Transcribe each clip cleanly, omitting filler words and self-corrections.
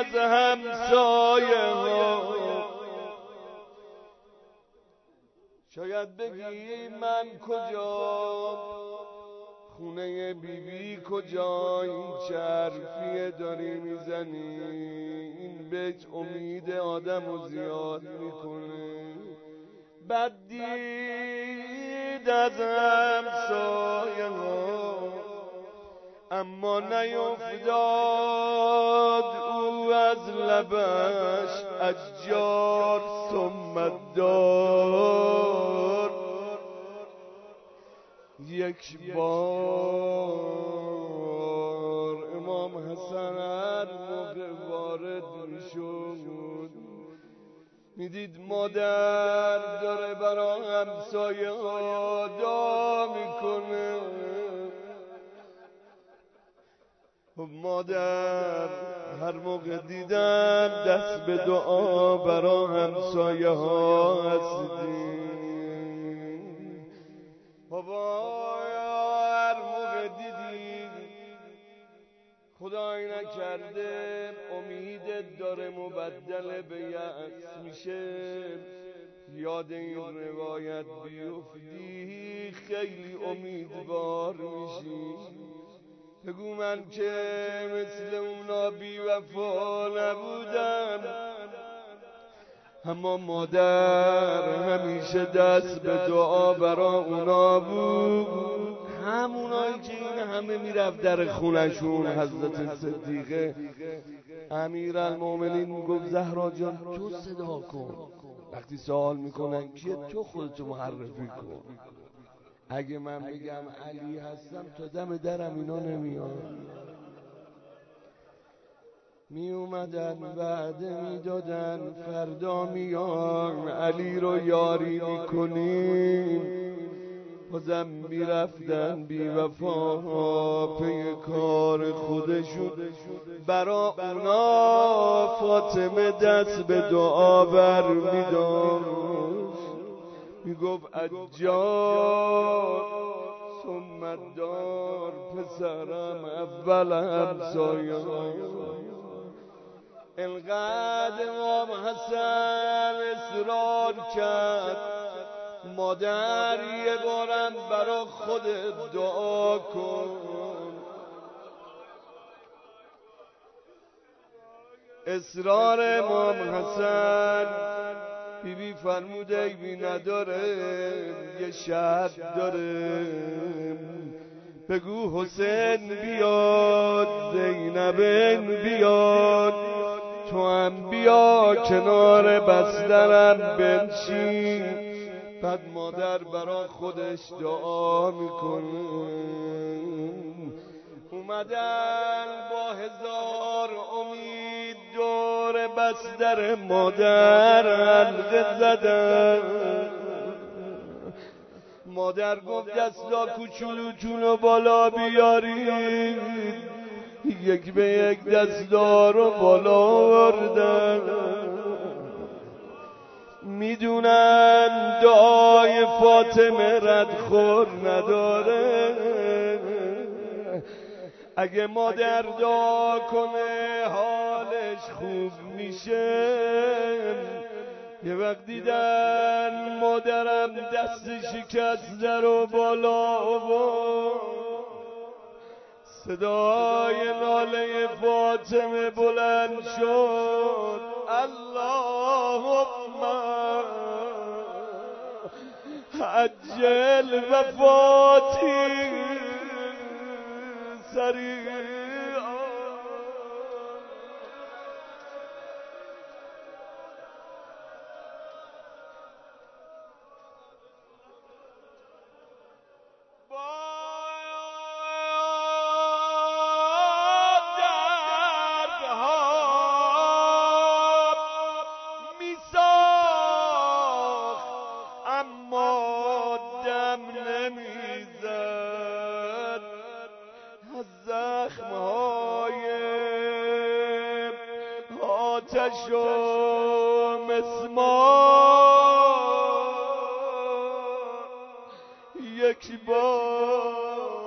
از همسایه ها. شاید بگی من کجا، خونه بیبی کجا، این چه حرفیه داری میزنی؟ این بیت امید آدمو زیاد میکنه. بد دید از همسایه ها اما نیفتاد او از لبش اشجار ثم دار. یک بار امام حسن هر موقع وارد میشد میدید مادر داره برا همسایه ها دعا میکنه. مادر هر موقع دیدم دست به دعا برا همسایه ها هستی. بابا هر موقع دیدی خدای نکرده امیدت داره مبدل به یأس میشه، یاد این روایت بیفتی خیلی امیدوار میشی. بگو من که مثل اونا بی وفا نبودم، اما مادر همیشه دست به دعا برا اونا بود. همونایی که این همه میرفت در خونشون. حضرت صدیقه امیرالمومنین گفت زهرا جان تو صدا کن، وقتی سوال میکنن کیه تو خودتو معرفی کن. اگه من بگم علی هستم تا دم درم اینا نمیان. می اومدن وعده میدادن فردا میان علی رو یاری میکنیم، بازم میرفتن بی وفاها پی کار خودشون. برا اونا فاطمه دست به دعا بر میداشت، میگفت اجار ثم دار، پسرم اول همسایه. انقدر امام حسن اصرار کرد مادر یه بارم برا خودت دعا کن. اصرار امام حسن، بیبی فرموده ایبی نداره، یه شرط داره، بگو حسین بیاد، زینب بیاد، تو هم بیا کنار بسترم بنشین. بعد مادر برا خودش دعا میکنه. اومدن با هزار امید دور بستر مادر حلقه زدن. مادر گفت دستا کوچولوتونو بالا بیارید. یک به یک دستا رو بالا آوردن. میدونن دعای فاطمه ردخور نداره، اگه مادر دعا کنه حالش خوب میشه. یه وقت دیدن مادرم دست شکسته رو بالا آورد، صدای ناله فاطمه بلند شد، اللهم عجل وفاتی سریعا. آتش و مسمار یک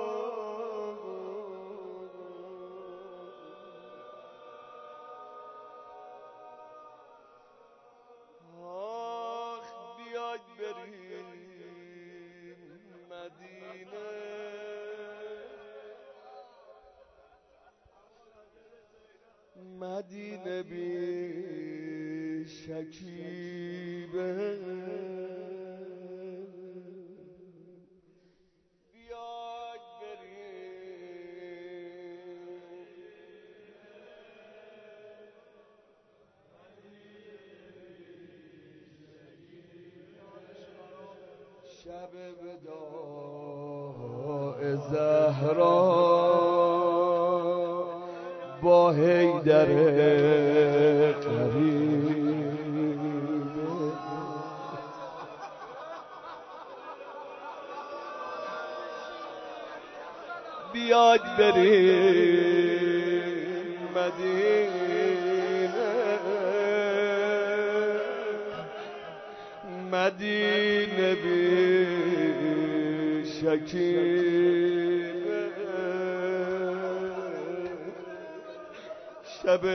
بار مدینه بی شکیبه بیاید بریم شب وداع زهرا با حیدر قریبه بیاد بریم مدینه مدینه بی شکیبه شب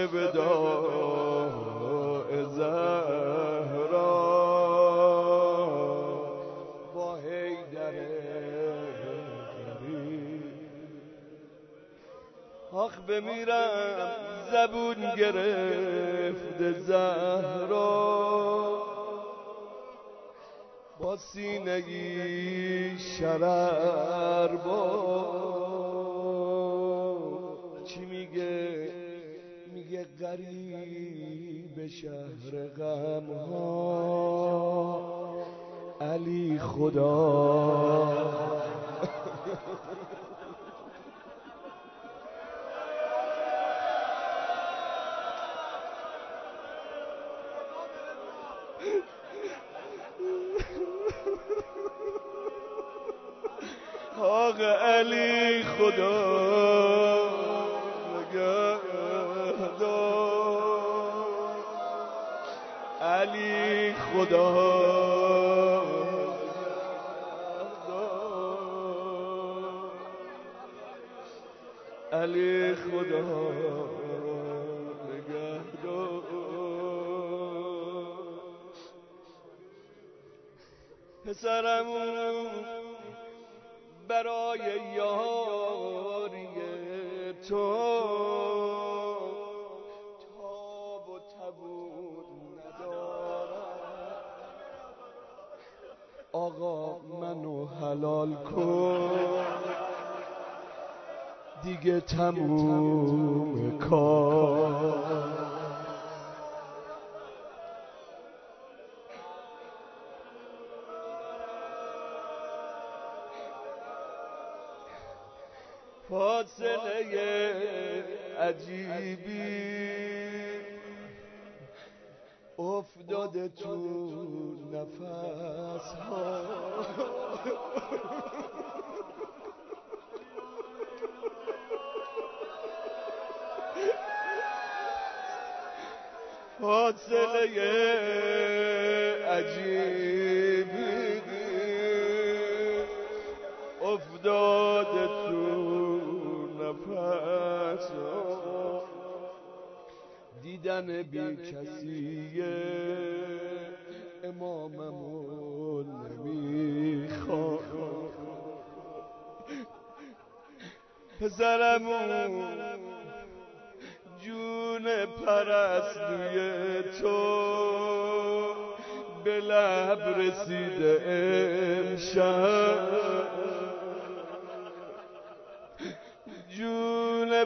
وداع زهرا با حیدر قریب آخ بمیرم زبون گرفت زهرا با سینگی شرر با چی میگه غریب شهر غم ها علی خدا آقا علی خدا علی خدا علی خدا نگهدار پسرم برای یاری تو تاب و تبون ندارم آقا منو حلال کن دیگه تموم کار فاصله عجیبی افتاده تو نفس ها فاصله عجیبی افتاده تو نفس دیدن بی کسیه اماممون نمیخواد پسرمون جون پرستوی تو به لب رسیده امشب جون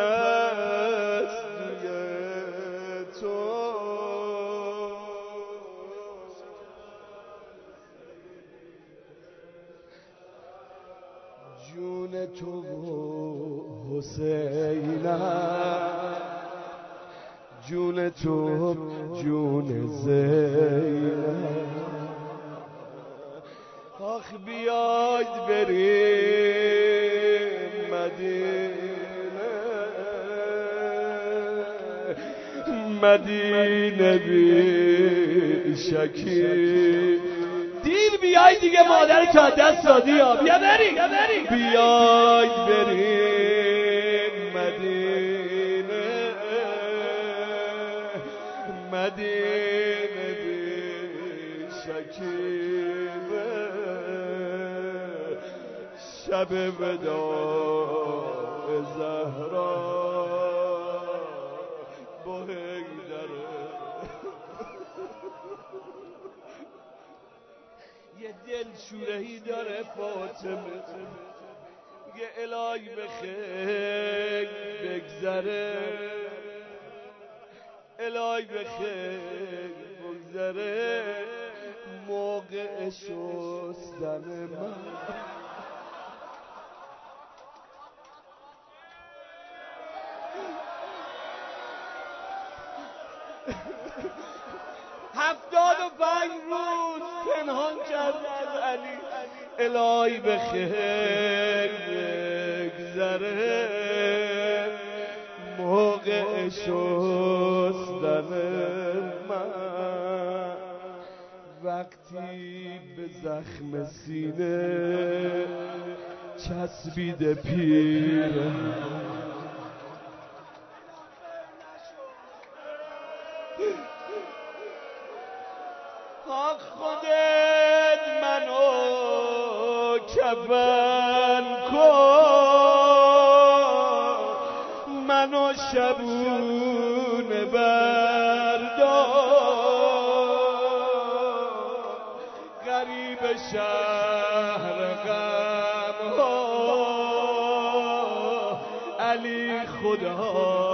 پرستوی تو جون تو حسینم جون تو جون زینب آخ بیاید بریم مدینه مدینه بی شکی دیر بیاید دیگه مادر که دست دادی یا بیا بریم بیاید بریم مدینه مدینه بی شکیبه شب وداع زهرا یه دل شورهی داره فاطمه، میگه الهی به خیر بگذره، الهی به خیر بگذره موقع شستن من. هفتاد و 75 روز پنهان کرد از علی، الهی به خیر بگذره موقع شستن من. وقتی به زخم سینه چسبیده پیر، خودت منو کفن کن، منو شبونه بردار، غریب شهر غم ها علی خدا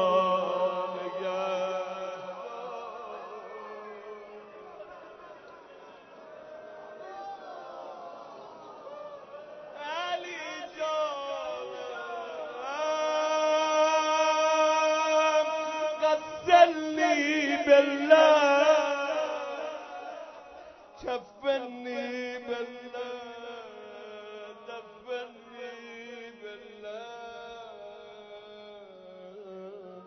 كفني بالله دفني بالله.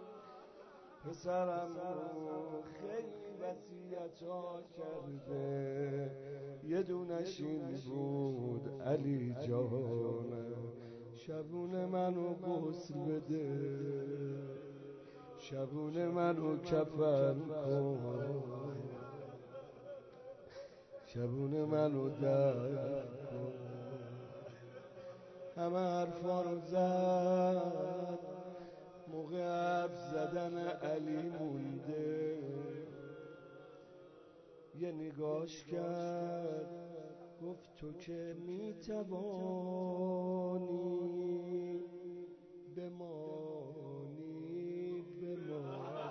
پسرم خیلی وصیت‌ها کرده، یه دونش این بود علی جانم، شبونه منو غسل بده، شبونه منو کفن کن، شبونه منو دفن کن. همه حرفا رو زد، موقع حرف زدن علی مونده، یه نگاش کرد گفت تو که میتوانی بمانی بمانی.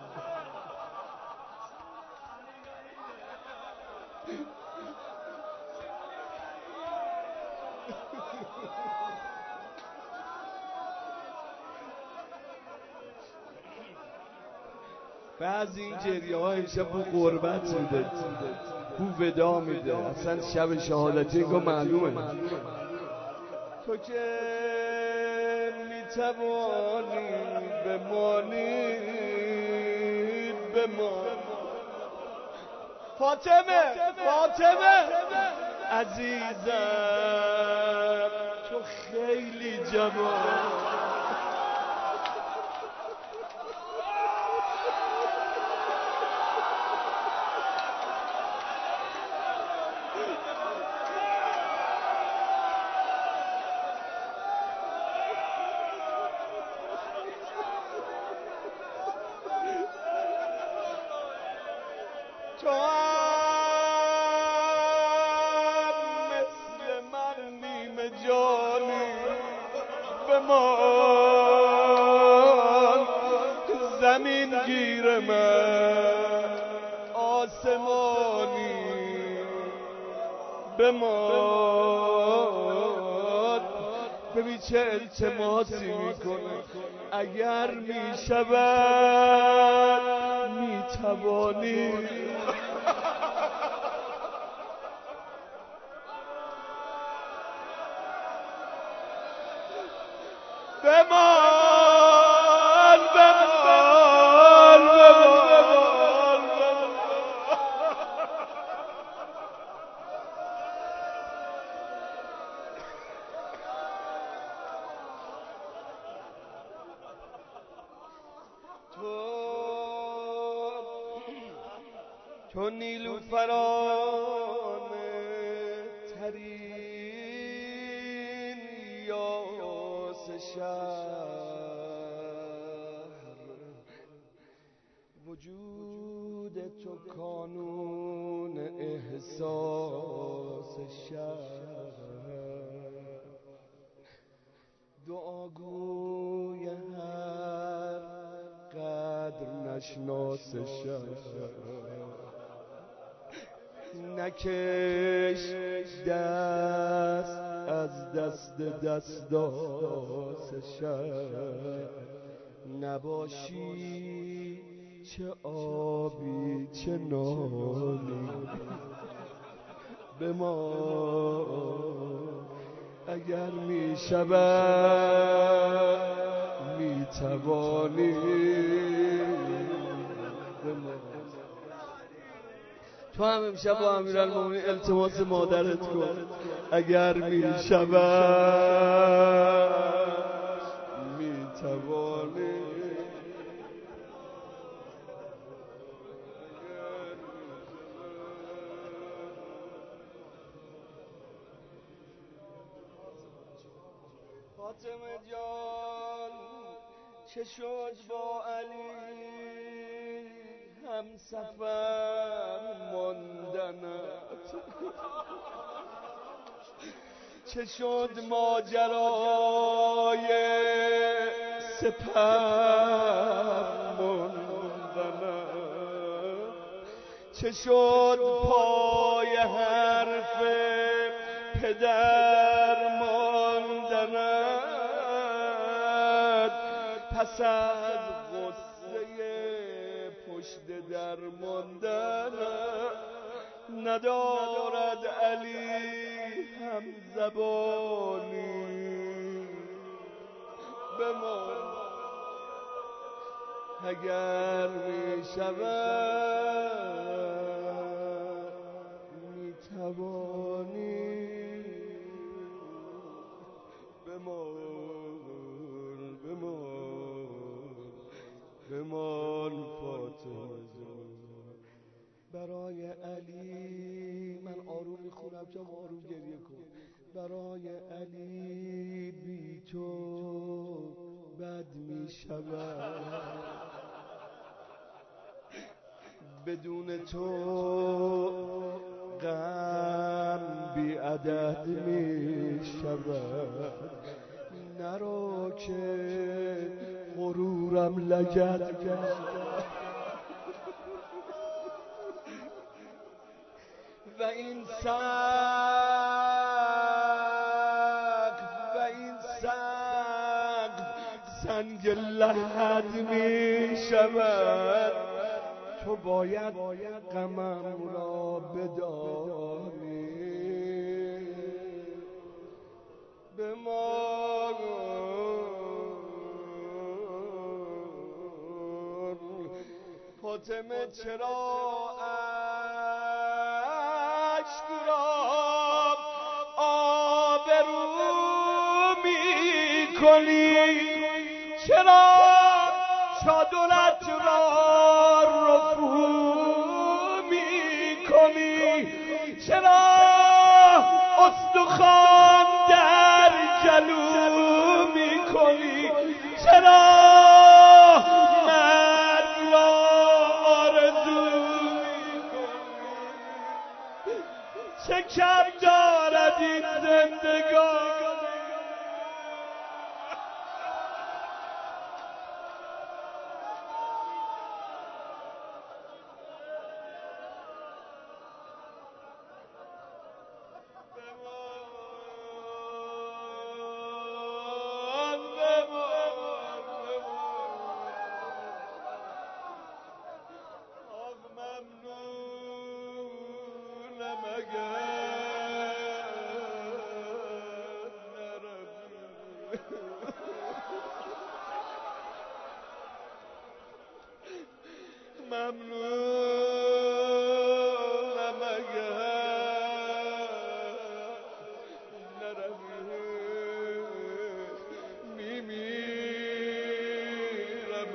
بعضی این گریه ها امشب بو قربت میده، بو ودا میده، اصلا شب شهادتی که معلومه. تو که میتوانی بمانی بمانی. فاطمه فاطمه عزیزم تو خیلی جوان، تو هم مثل من نیمه جانی بمان، زمین گیر من آسمانی بمان. ببین چه التماسی میکنه، اگر میشود میتوانی بمان بمان بمان. تو نیلوفرانه ترین یاس شهر و وجود تو کانون احساس شب، دعاگوی هر قدر نشناس شب، نکش دست از دست دستاس شب، نباشی چه آبی چه نانی به ما، اگر می شود می توانی به ما. تو هم امشب با امیرالمومنین التماس مادرت کن، اگر می شود می توانی. فاطمه جان چه شد با علی هم سفر ماندنت، چه شد ماجرای سپر ماندنت، چه شد پای حرف پدر ماندنت، پس از غصه پشت در ماندنت، ندارد علی هم زبانی به ما، اگر می شود می توانی بمان فاطمه جان. برای علی من آروم میخونم تو آروم گریه کن. برای علی بی تو بد میشود، بدون تو غم بی عدد میشود، نرو که غرورم لگد کرد و این سقف سنگ لحد می شود، تو باید غمم را بدانی به ما. فاطمه چرا اشک را آبرو می کنی، چرا چادرت را رفو می کنی، چرا استخوان در گلو می کنی، چرا مرد را آرزو می کنی، چه کم دارد این زندگان. ممنونم اگر نروی، میمیرم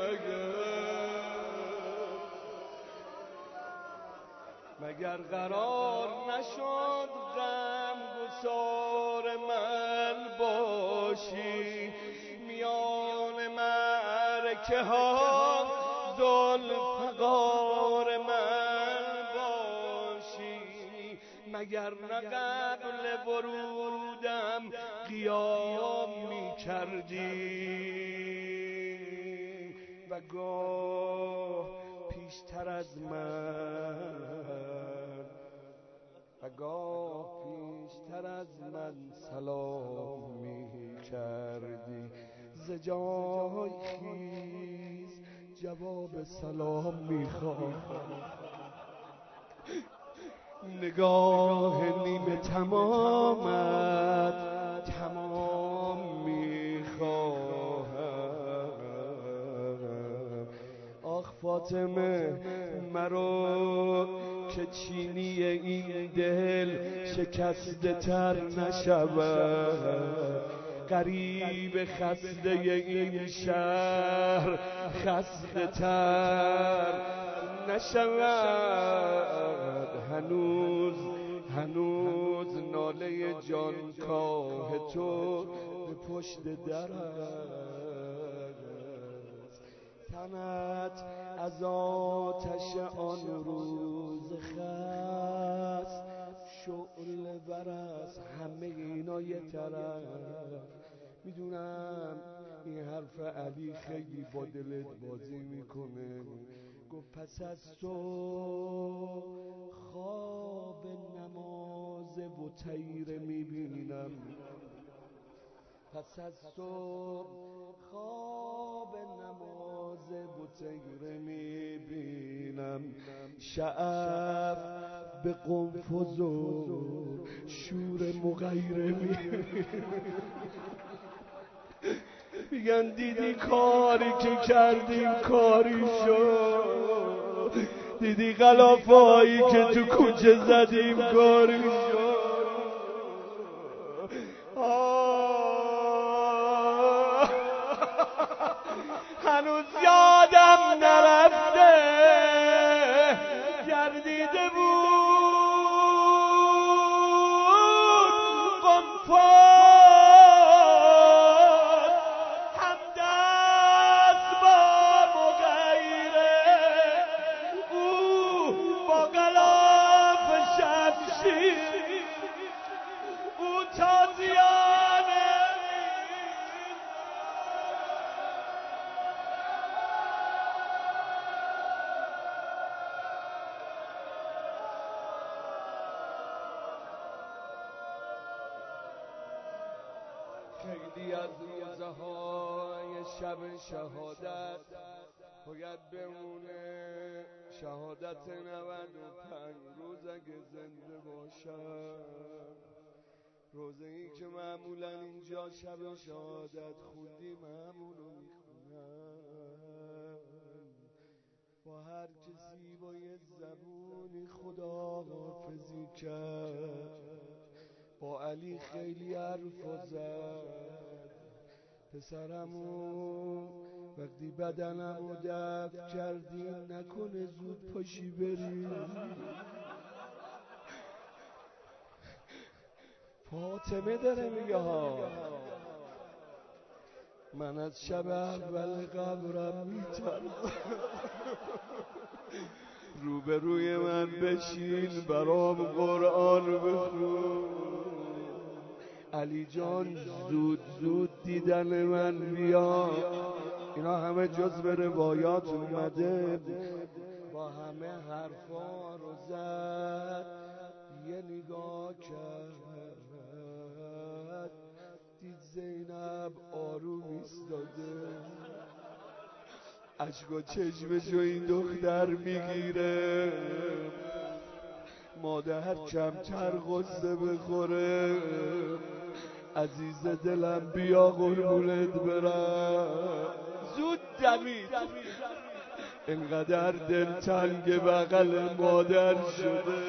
مگر قرار نشد غم گسار من باشی، میان معرکه ها ذوالفقار من باشی، مگر نه قبل ورودم قیام می کردی و گاه پیشتر از من سلام می کردی. ز جای خیز جواب سلام می خواهم، نگاه نیمه تمامت تمام می خواهم. آخ فاطمه مرو که چینی این دل شکسته تر نشود، غریب خسته این شهر خسته تر نشود. هنوز ناله جانکاه تو به پشت در است، تنت از آتش آن روز خست شعله ور است. همه اینا یه طرف. میدونم این حرف علی خیلی با دلت بازی میکنه. گفت پس از تو خواب نماز بطیر میبینم، پس از تو خواب نماز بطیر میبینم. شعف به قنفذ و شور مغیره میگن دیدی کاری که کردیم کاری شد، دیدی غلافایی که تو کوچه زدیم کاری شد. هنوز یادم نرفته گردیده بود قنفذ همدست با مغیره، او با غلاف شمشیر، او تازیانه خیلی از روزهای شب شهادت باید بمونه، شهادت 95 روز اگه زنده باشم. روزه ای که معمولا اینجا شب شهادت خوندیم همونو میخونم. با هر کسی با یه زبونی خداحافظی کرد. با علی خیلی حرف زد. پسرمو وقتی بدنمو دفن کردی نکنه زود پاشی بری. فاطمه داره میگه ها، من از شب اول قبرم میترسم. روبروی من بشین برام قرآن بخون. علی جان زود دیدن من بیا. اینا همه جزو روایات اومده. با همه حرفا رو زد، یه نگاه کرد، دید زینب آروم ایستاده، اشک و چشمشو این دختر میگیره. مادر کمتر غصه بخوره، عزیز دلم بیا قربونت برم. زود دوید، اینقدر دلتنگ بغل مادر شده.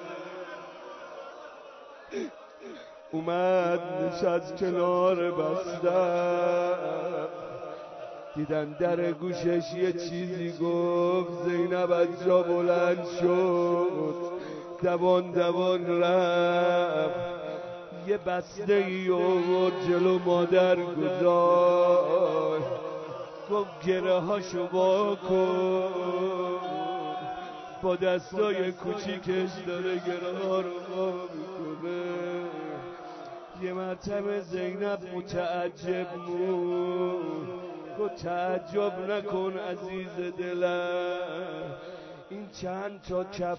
اومد نشست کنار بستر، دیدن در گوشش یه چیزی گفت. زینب از جا بلند شد، دوان رفت، یه بسته ای آورد جلو مادر گذاشت. گفت گره هاشو وا کن، با دستای کوچیکش داره گره ها رو وا میکنه. یه مرتبه زینب متعجب بود، گفت تعجب نکن عزیز دلم، این چند تا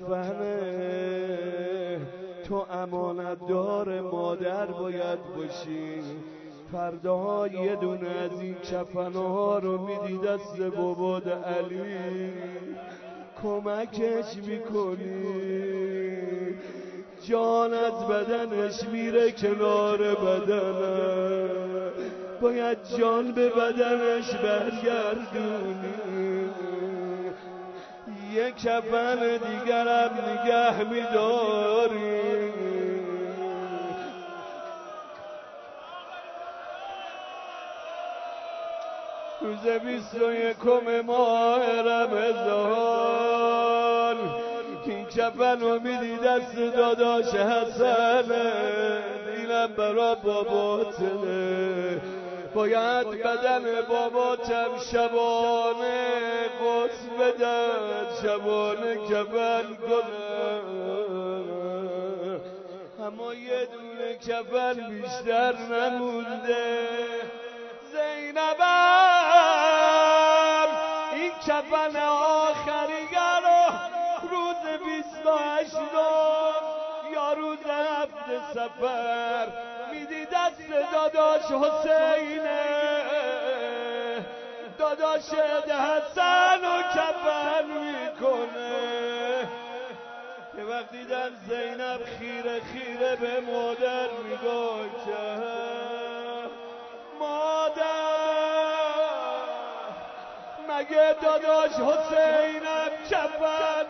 کفنه، تو امانتدار مادر باید باشی، فردا یه دونه از این کفنها رو میدی دست باباد علی، کمکش میکنی، جان از بدنش میره کنار بدنم، باید جان به بدنش برگردونی، یک کفن دیگرم نگه میداری. روز 21 ماه رمضان این کفن رو میدی دست داداش حسنه، اینم برا باباتنه، باید بدن باباتم شبانه غسل بدن، شبانه کفن کنم، اما یه دونه کفن بیشتر نمونده. زینبم این کفن آخریه رو روز 28 یا روز 7 سفر میدی دست داداش حسینه، داداش حسن و کفن میکنه. که وقتی دیدن زینب خیره خیره به مادر نگاه کرد، مادر مگه داداش حسینم کفن؟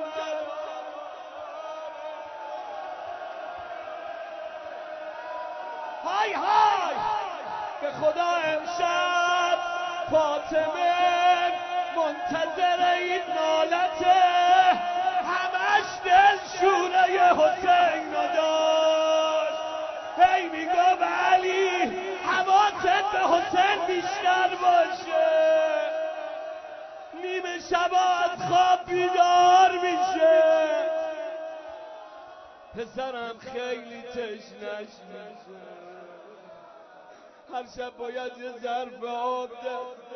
های های به خدا امشب فاطمه منتظر این نالته، همش دل شوره حسین رو داشت، هی میگم علی حواست به حسین بیشتر باشه، نیمه شب از خواب بیدار میشه، پسرم خیلی تشنش میشه، هر شب باید یه ظرف آب دست.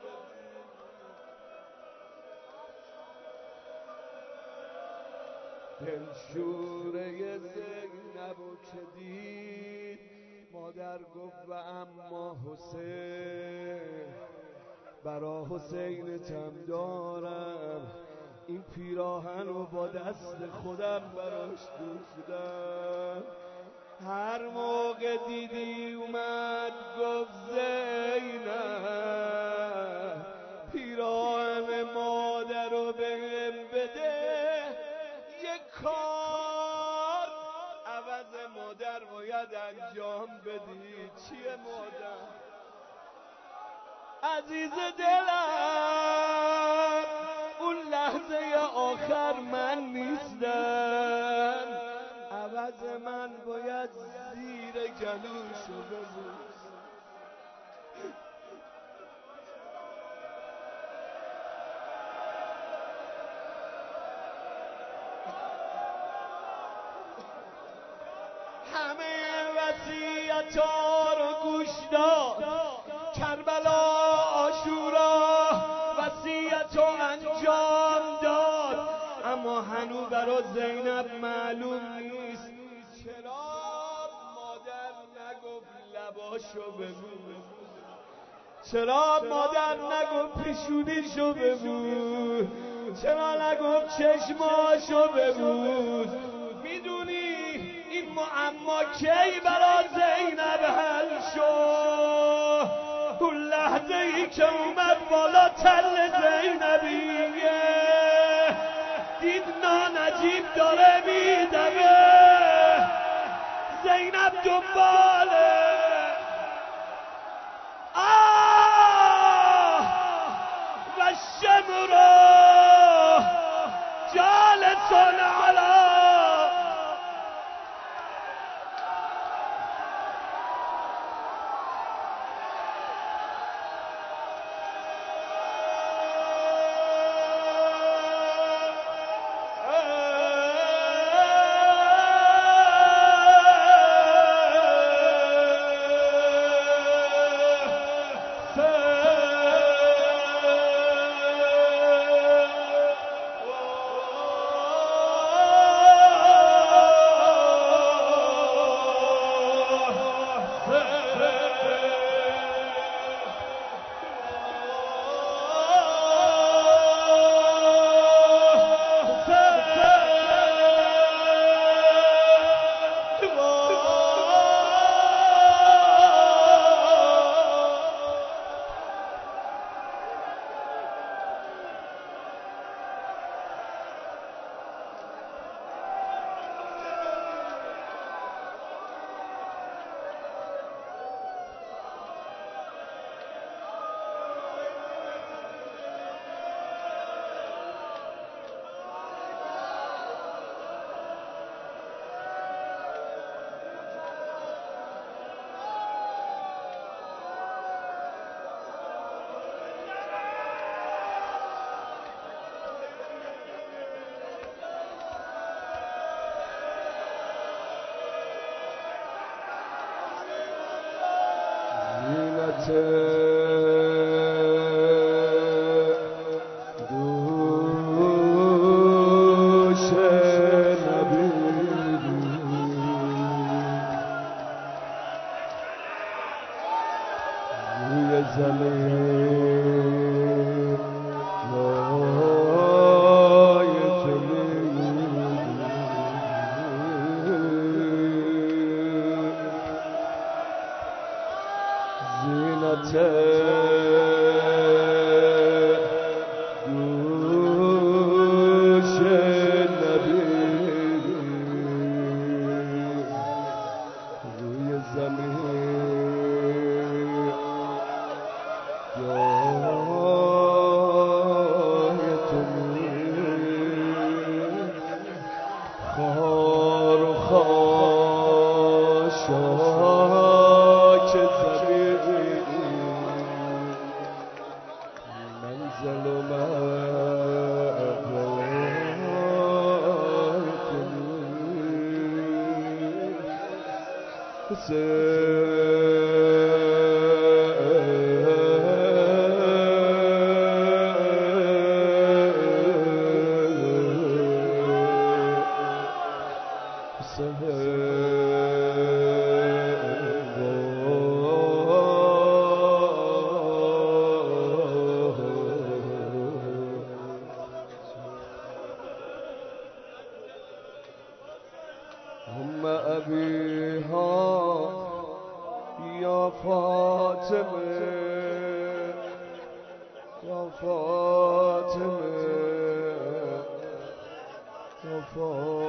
دلشوره زینبو که دید مادر گفت و اما حسین، برا حسینتم دارم، این پیراهن رو با دست خودم براش دوختم، هر موقع دیدی اومد گفت زینب پیراهن مادر رو بهم بده، یک کار عوض مادر باید انجام بدی. چیه مادر؟ عزیز دلم اون لحظه آخر من نیستم، عوض من باید زیر گلوشو ببوس. همه وصیت‌ها رو گوش داد، کربلا عاشورا وصیت رو انجام داد، اما هنوز برای زینب معلوم نیست چرا مادر نگفت لباشو ببوس، چرا مادر نگفت پیشونیشو ببوس، چرا نگفت چشماشو ببوس. میدونی این معما کی برای زینب حل شد؟ اون لحظه ای که اومد بالا تل زینبیه، دید نانجیب داره میدمه، زینب دنباله، آه و شمرو جالسون علا. هم أبيها يا فاطمة يا فاطمة يا فاطمة